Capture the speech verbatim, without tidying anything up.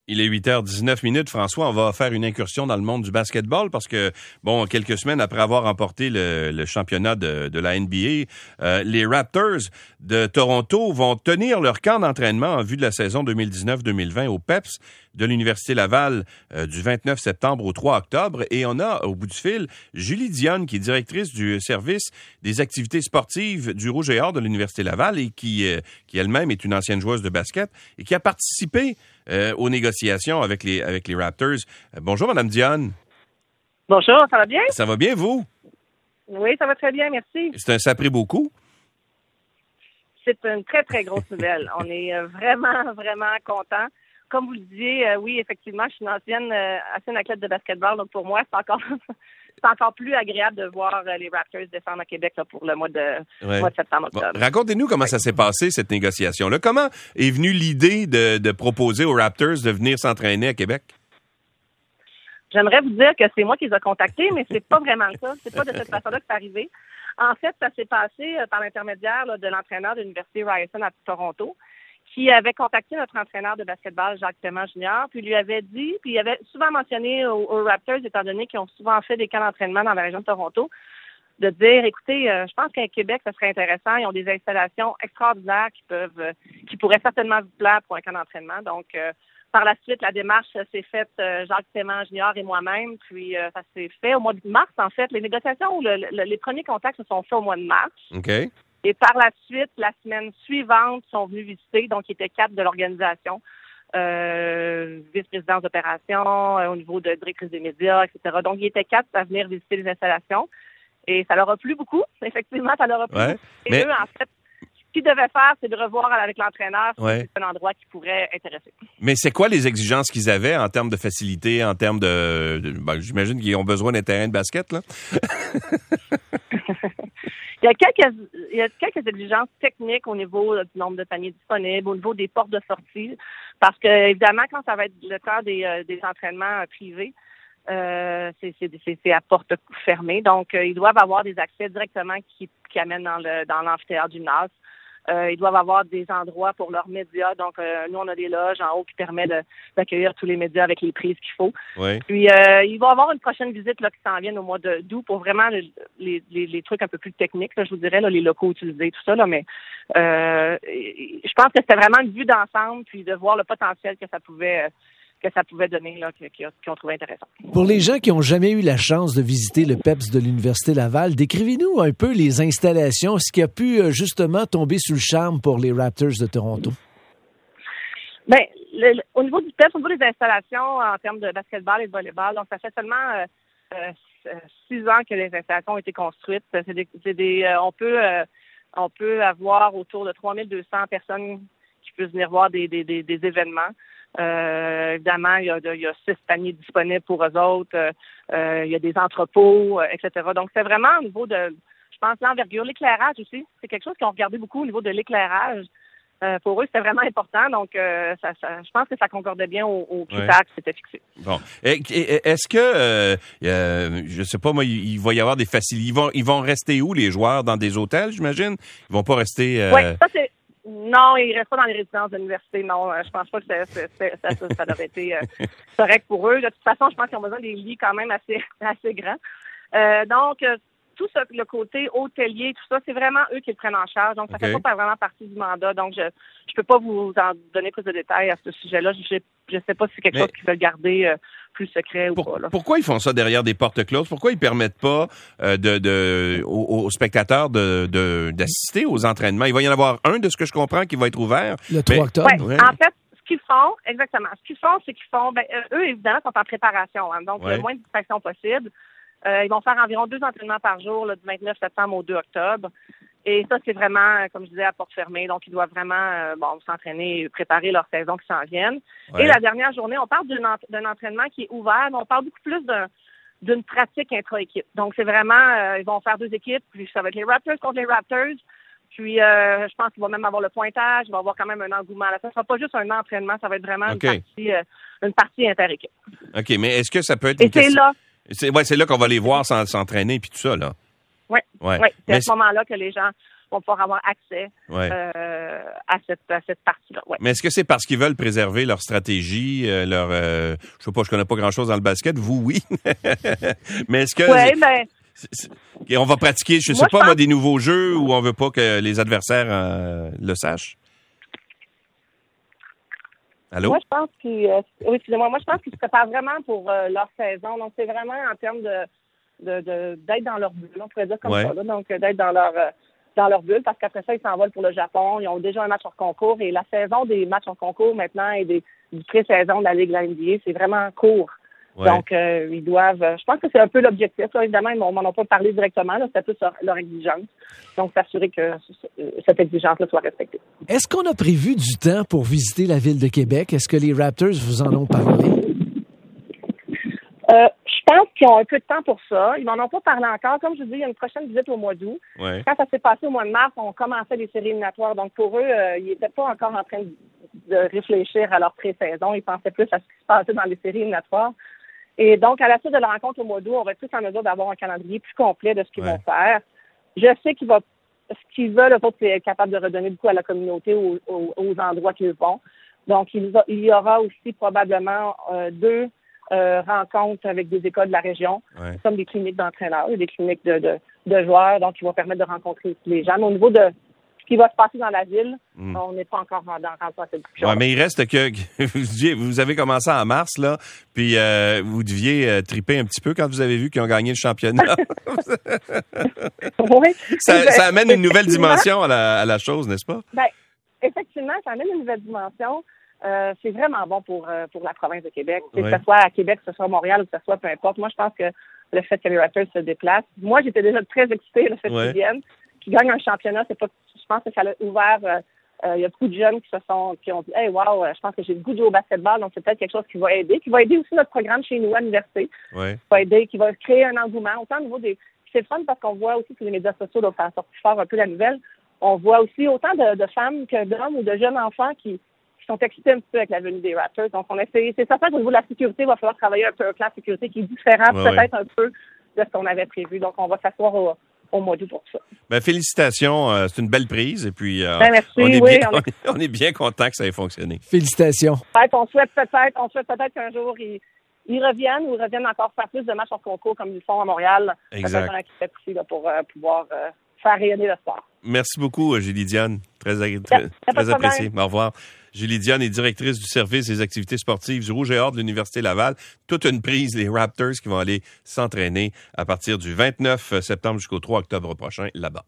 Il est huit heures dix-neuf minutes. François, on va faire une incursion dans le monde du basketball parce que, bon, quelques semaines après avoir remporté le, le championnat de, de la N B A, euh, les Raptors de Toronto vont tenir leur camp d'entraînement en vue de la saison deux mille dix-neuf deux mille vingt au P E P S de l'Université Laval euh, du vingt-neuf septembre au trois octobre. Et on a, au bout du fil, Julie Dionne, qui est directrice du service des activités sportives du Rouge et Or de l'Université Laval et qui, euh, qui elle-même est une ancienne joueuse de basket et qui a participé euh, aux négociations avec les, avec les Raptors. Euh, bonjour, Madame Dionne. Bonjour, ça va bien? Ça va bien, vous? Oui, ça va très bien, merci. C'est un, ça a pris beaucoup? C'est une très, très grosse nouvelle. On est vraiment, vraiment contents. Comme vous le disiez, euh, oui, effectivement, je suis une ancienne, euh, ancienne athlète de basketball, donc pour moi, c'est encore c'est encore plus agréable de voir euh, les Raptors descendre à Québec là, pour le mois de, ouais. mois de septembre-octobre. Bon, racontez-nous comment ouais. ça s'est passé, cette négociation-là. Comment est venue l'idée de, de proposer aux Raptors de venir s'entraîner à Québec? J'aimerais vous dire que c'est moi qui les ai contactés, mais c'est pas vraiment ça. C'est pas de cette façon-là que c'est arrivé. En fait, ça s'est passé euh, par l'intermédiaire là, de l'entraîneur de l'Université Ryerson à Toronto, qui avait contacté notre entraîneur de basketball, Jacques Thémant Junior, puis lui avait dit, puis il avait souvent mentionné aux, aux Raptors, étant donné qu'ils ont souvent fait des camps d'entraînement dans la région de Toronto, de dire, écoutez, euh, je pense qu'à Québec, ça serait intéressant. Ils ont des installations extraordinaires qui peuvent, euh, qui pourraient certainement vous plaire pour un camp d'entraînement. Donc, euh, par la suite, la démarche s'est faite, euh, Jacques Thémant Junior et moi-même, puis euh, ça s'est fait au mois de mars, en fait. Les négociations ou le, le, les premiers contacts se sont faits au mois de mars. OK. Et par la suite, la semaine suivante, ils sont venus visiter, donc il était quatre de l'organisation, euh, vice-présidence d'opération, euh, au niveau de directrice des médias, et cetera. Donc, il était quatre à venir visiter les installations. Et ça leur a plu beaucoup. Effectivement, ça leur a plu ouais, beaucoup. Et mais... eux, en fait, ce qu'ils devaient faire, c'est de revoir avec l'entraîneur si ouais. c'est un endroit qui pourrait intéresser. Mais c'est quoi les exigences qu'ils avaient en termes de facilité, en termes de... de ben, j'imagine qu'ils ont besoin d'un terrain de basket, là? Il y a quelques, il y a quelques exigences techniques au niveau là, du nombre de paniers disponibles, au niveau des portes de sortie, parce que évidemment, quand ça va être le cas des, euh, des entraînements euh, privés, euh, c'est, c'est, c'est, c'est à porte fermée. Donc, euh, ils doivent avoir des accès directement qui, qui amènent dans le dans l'amphithéâtre du N A S. Euh, ils doivent avoir des endroits pour leurs médias. Donc, euh, nous, on a des loges en haut qui permettent de, d'accueillir tous les médias avec les prises qu'il faut. Oui. Puis, euh, il va y avoir une prochaine visite là, qui s'en vient au mois de, d'août pour vraiment les, les, les trucs un peu plus techniques, là, je vous dirais, là, les locaux utilisés, tout ça. Là, mais euh, je pense que c'était vraiment une vue d'ensemble, puis de voir le potentiel que ça pouvait... Euh, que ça pouvait donner, là, qu'ils ont trouvé intéressant. Pour les gens qui n'ont jamais eu la chance de visiter le P E P S de l'Université Laval, décrivez-nous un peu les installations, ce qui a pu justement tomber sous le charme pour les Raptors de Toronto. Bien, le, le, au niveau du P E P S, au niveau des installations en termes de basketball et de volleyball, donc ça fait seulement euh, euh, six ans que les installations ont été construites. C'est des, c'est des, euh, on peut, euh, on peut avoir autour de trois mille deux cents personnes qui peuvent venir voir des, des, des, des événements. Euh, évidemment, il y, a, il y a six paniers disponibles pour eux autres. Euh, il y a des entrepôts, euh, et cetera. Donc, c'est vraiment au niveau de, je pense, l'envergure, l'éclairage aussi. C'est quelque chose qu'ils ont regardé beaucoup au niveau de l'éclairage. Euh, pour eux, c'était vraiment important. Donc, euh, ça, ça, je pense que ça concordait bien aux, aux critères ouais. qui s'étaient fixés. Bon. Est-ce que, euh, euh, je sais pas, moi, il, il va y avoir des facilités. Ils vont, ils vont rester où, les joueurs? Dans des hôtels, j'imagine? Ils vont pas rester... Euh... Oui, ça, c'est... Non, ils restent pas dans les résidences de l'université. Non, je pense pas que c'est, c'est, c'est, ça, ça, ça aurait été euh, correct pour eux. De toute façon, je pense qu'ils ont besoin des lits quand même assez, assez grands. Euh, donc, euh, tout ça, le côté hôtelier, tout ça, c'est vraiment eux qui le prennent en charge. Donc, ça okay. fait pas vraiment partie du mandat. Donc, je je peux pas vous en donner plus de détails à ce sujet-là. Je je sais pas si c'est quelque Mais... chose qu'ils veulent garder euh, plus secret Pour, ou pas. Là. Pourquoi ils font ça derrière des portes closes? Pourquoi ils permettent pas euh, de, de aux, aux spectateurs de, de d'assister aux entraînements? Il va y en avoir un, de ce que je comprends, qui va être ouvert. Le trois octobre. Ouais, ouais. En fait, ce qu'ils font, exactement, ce qu'ils font, c'est qu'ils font, ben, eux, évidemment, sont en préparation. Hein, donc, ouais. le moins de distractions possible. Euh, ils vont faire environ deux entraînements par jour, là, du vingt-neuf septembre au deux octobre. Et ça, c'est vraiment, comme je disais, à porte fermée. Donc, ils doivent vraiment euh, bon, s'entraîner et préparer leur saison qui s'en viennent. Ouais. Et la dernière journée, on parle d'un, d'un entraînement qui est ouvert, mais on parle beaucoup plus d'un, d'une pratique intra-équipe. Donc, c'est vraiment, euh, ils vont faire deux équipes, puis ça va être les Raptors contre les Raptors. Puis, euh, je pense qu'il va même avoir le pointage, il va avoir quand même un engouement. Là, ça ne sera pas juste un entraînement, ça va être vraiment okay. une partie, euh, une partie inter-équipe. OK, mais est-ce que ça peut être... Et une c'est question... là... C'est, ouais, c'est là qu'on va les voir s'entraîner puis tout ça, là. Oui, ouais. ouais. c'est mais à ce moment-là que les gens vont pouvoir avoir accès ouais. euh, à cette à cette partie-là. Ouais. Mais est-ce que c'est parce qu'ils veulent préserver leur stratégie, euh, leur euh, je sais pas, je connais pas grand-chose dans le basket, vous oui. Mais est-ce que ouais, ben, c'est, c'est, et on va pratiquer, je sais moi, pas je pense... moi, des nouveaux jeux où on veut pas que les adversaires euh, le sachent? Allô? Moi, je pense qu'ils, euh, oui, excusez-moi, moi, je pense qu'ils se préparent vraiment pour euh, leur saison. Donc, c'est vraiment en termes de, de, de d'être dans leur bulle, on pourrait dire comme ouais. ça, là. Donc, d'être dans leur euh, dans leur bulle, parce qu'après ça, ils s'envolent pour le Japon. Ils ont déjà un match hors concours et la saison des matchs hors concours maintenant et des du pré-saison de la Ligue de la N B A, c'est vraiment court. Ouais. Donc, euh, ils doivent... Je pense que c'est un peu l'objectif. Là. Évidemment, ils ne m'en ont pas parlé directement. Là, c'était plus leur, leur exigence. Donc, s'assurer que cette exigence-là soit respectée. Est-ce qu'on a prévu du temps pour visiter la ville de Québec? Est-ce que les Raptors vous en ont parlé? Euh, je pense qu'ils ont un peu de temps pour ça. Ils m'en ont pas parlé encore. Comme je vous dis, il y a une prochaine visite au mois d'août. Ouais. Quand ça s'est passé au mois de mars, on commençait les séries éliminatoires. Donc, pour eux, euh, ils n'étaient pas encore en train de, de réfléchir à leur pré-saison. Ils pensaient plus à ce qui se passait dans les séries éliminatoires. Et donc, à la suite de la rencontre au mois d'août, on va être plus en mesure d'avoir un calendrier plus complet de ce qu'ils ouais. vont faire. Je sais qu'ils vont, ce qu'ils veulent, eux autres, c'est être capable de redonner beaucoup à la communauté, aux, aux, aux endroits qu'ils vont. Donc, il, il y aura aussi probablement euh, deux euh, rencontres avec des écoles de la région, ouais. comme des cliniques d'entraîneurs et des cliniques de, de, de joueurs, donc qui vont permettre de rencontrer les gens. Mais au niveau de ce qui va se passer dans la ville, mm. on n'est pas encore dans, dans cette discussion. Ouais, mais il reste que vous avez commencé en mars, là, puis euh, vous deviez euh, triper un petit peu quand vous avez vu qu'ils ont gagné le championnat. Oui. Ça, ça amène une nouvelle dimension à la, à la chose, n'est-ce pas? Ben, effectivement, ça amène une nouvelle dimension. Euh, c'est vraiment bon pour euh, pour la province de Québec. Ouais. Que ce soit à Québec, que ce soit à Montréal ou que ce soit peu importe. Moi, je pense que le fait que les Raptors se déplacent, moi, j'étais déjà très excitée le fait ouais. qu'ils viennent, qu'ils gagnent un championnat. C'est pas, je pense que ça a ouvert. Euh, euh, il y a beaucoup de jeunes qui se sont qui ont dit, hey, wow, je pense que j'ai le goût de jouer au basketball. Donc c'est peut-être quelque chose qui va aider, qui va aider aussi notre programme chez nous à l'université. Ouais. Qui va aider, qui va créer un engouement autant au niveau des. C'est le fun parce qu'on voit aussi sur les médias sociaux, donc ça a sorti fort un peu la nouvelle. On voit aussi autant de, de femmes que d'hommes ou de jeunes enfants qui sont excités un petit peu avec la venue des Raptors. Donc, on essaie, c'est certain qu'au niveau de la sécurité, il va falloir travailler un peu un plan de sécurité qui est différent, ouais, peut-être ouais. un peu de ce qu'on avait prévu. Donc, on va s'asseoir au, au mois d'août pour ça. Ben, félicitations. Euh, c'est une belle prise. Et puis, euh, ben, merci, on, est oui, bien, on, est... on est bien content que ça ait fonctionné. Félicitations. On souhaite peut-être, on souhaite peut-être qu'un jour, ils, ils reviennent ou ils reviennent encore faire plus de matchs en concours comme ils le font à Montréal. Exact. Peut-être un équipe aussi là, pour euh, pouvoir euh, faire rayonner le sport. Merci beaucoup, Julie Diane. Très, très, très apprécié. Au revoir. Julie Diane est directrice du service des activités sportives du Rouge et Or de l'Université Laval. Toute une prise, les Raptors qui vont aller s'entraîner à partir du vingt-neuf septembre jusqu'au trois octobre prochain là-bas.